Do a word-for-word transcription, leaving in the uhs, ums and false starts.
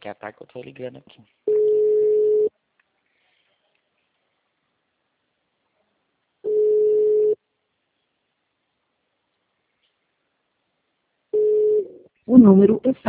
daqui a pouco eu tô ligando aqui. O número está